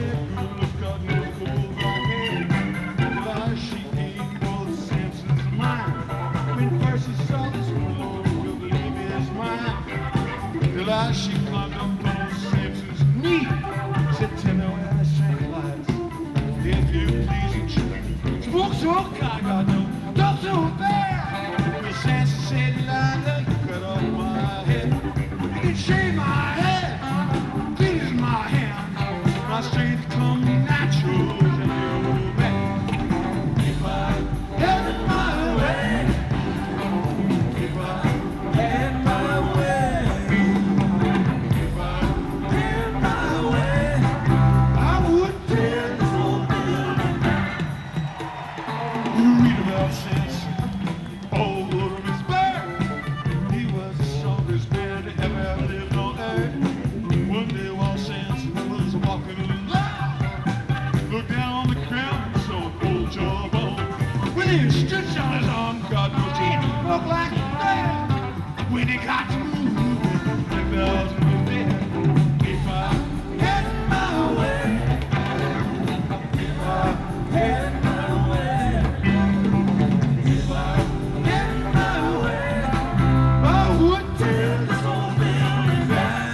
that girl has got no cold black hair. Well, she ain't both Samson's mind. When first she saw this one, Lord, will believe his mind. Till I she climbed up on Samson's knee. Said, tell me where the tranquilize. If you please, and she spoke so kind, God no, talk so bad. Well, Samson said, Elijah, you cut off my head. You can shave my head, please my hand. My strength come natural, and you're back. If I had it my way, if I had my way, if I had my way, I would tear this whole building down. You read about Samson, all over his back. He was the strongest man that ever lived on earth. One day while Samson was walking along, looked down on the ground and saw an old jawbone. When he stretched out his arm, God knows he looked like a man. When he got to moving, 10,000 were dead. If I had my way, if I had my way, if I had my way, I would tear this whole building down.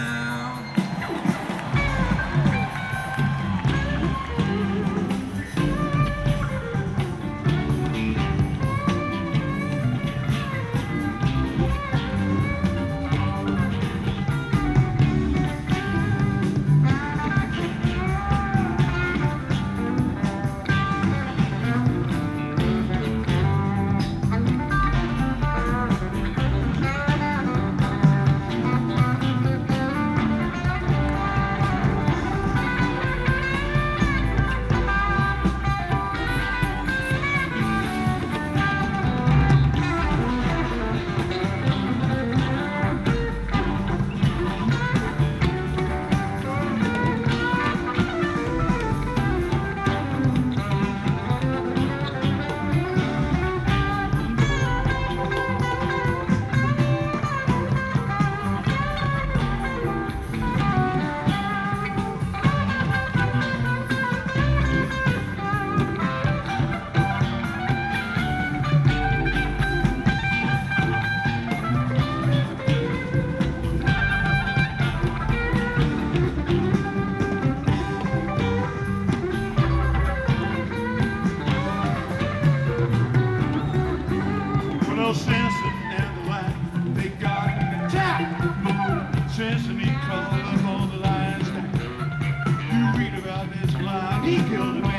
Well, Samson and the lion, they got attacked. Samson, he called up on the lion's neck. You read about this lion, he killed a man.